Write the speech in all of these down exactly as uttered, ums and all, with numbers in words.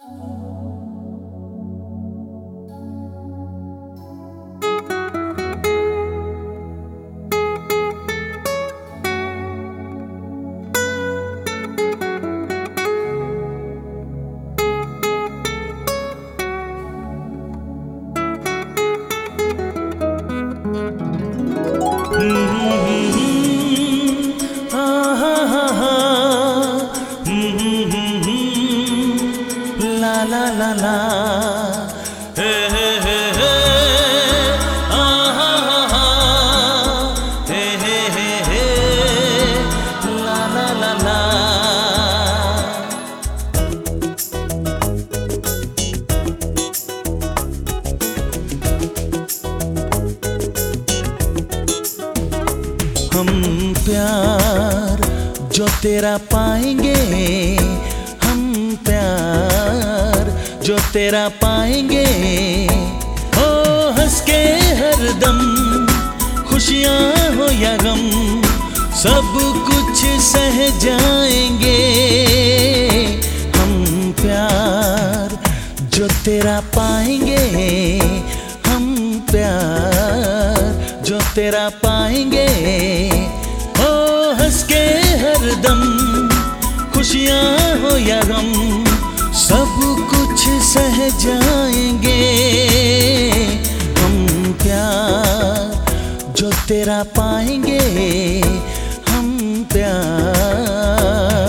La la la la, hey hey hey hey, ah ha ha ha, hey hey hey hey, la la la la. हम प्यार जो तेरा पाएंगे, हम प्यार जो तेरा पाएंगे, ओ हंस के हरदम, खुशियाँ हो या गम, सब कुछ सह जाएंगे। हम प्यार जो तेरा पाएंगे, हम प्यार जो तेरा पाएंगे, ओ हंस के हरदम, खुशियाँ हो या गम, सब कुछ सह जाएंगे। हम प्यार जो तेरा पाएंगे, हम प्यार।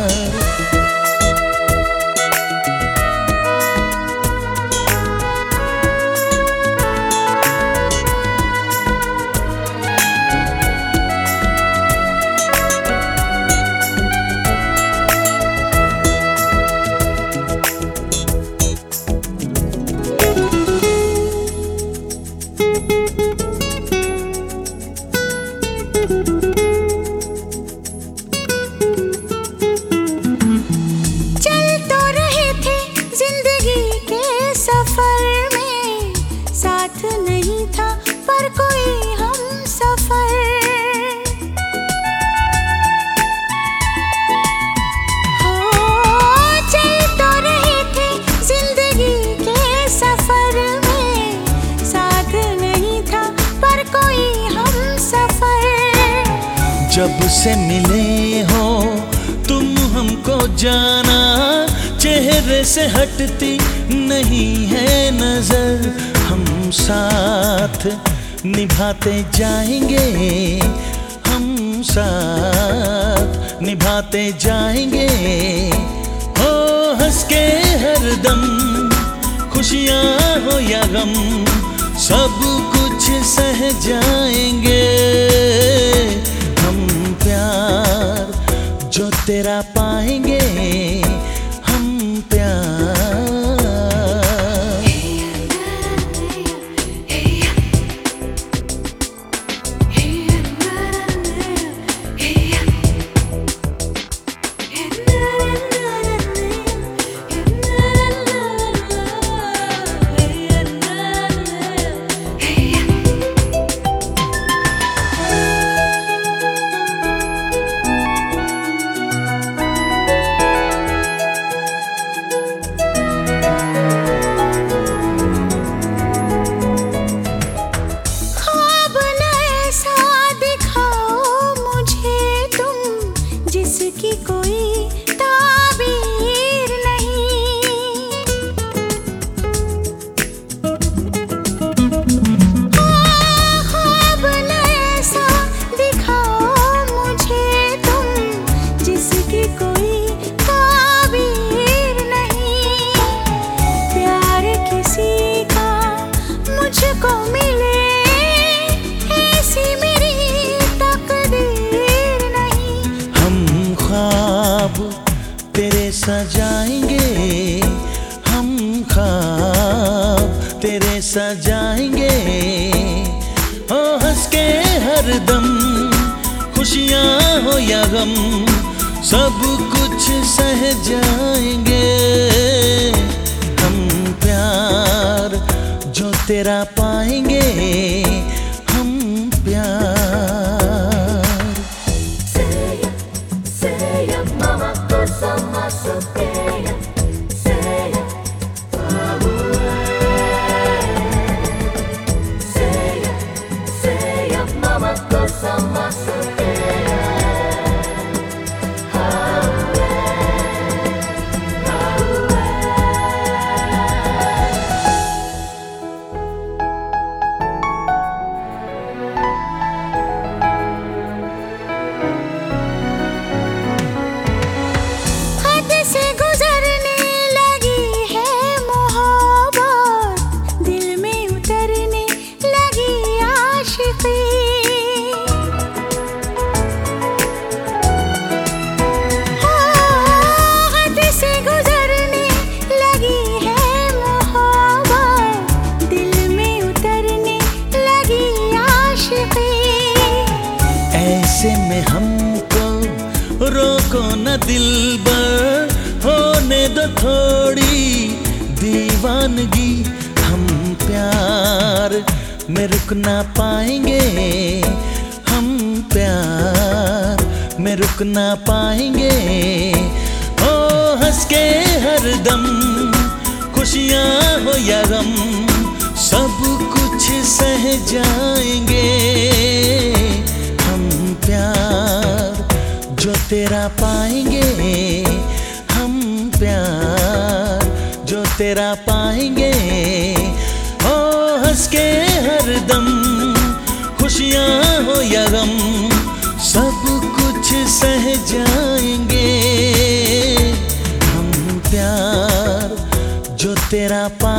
जब से मिले हो तुम हमको जाना, चेहरे से हटती नहीं है नजर। हम साथ निभाते जाएंगे, हम साथ निभाते जाएंगे, ओ हंस के हरदम, खुशियाँ हो या गम, सब कुछ सह जाएंगे। प्यार जो तेरा पाएंगे, हम प्यार। तेरे सजाएंगे, हम ख्वाब तेरे सजाएंगे, ओ हंस के हरदम, खुशियाँ हो या गम, सब कुछ सह जाएंगे। हम प्यार जो तेरा पाएंगे, हम प्यार। Say it, mama, 'cause I'm not so gay. Say it. को न दिलबर होने दो थोड़ी दीवानगी। हम प्यार में रुक ना पाएंगे, हम प्यार में रुक ना पाएंगे। ओ हंस के हरदम खुशियाँ हो या गम सब कुछ सह जाएंगे। हम प्यार जो तेरा पाएंगे, हम प्यार जो तेरा पाएंगे। ओ हंस के हरदम खुशियाँ हो या गम सब कुछ सह जाएंगे। हम प्यार जो तेरा पा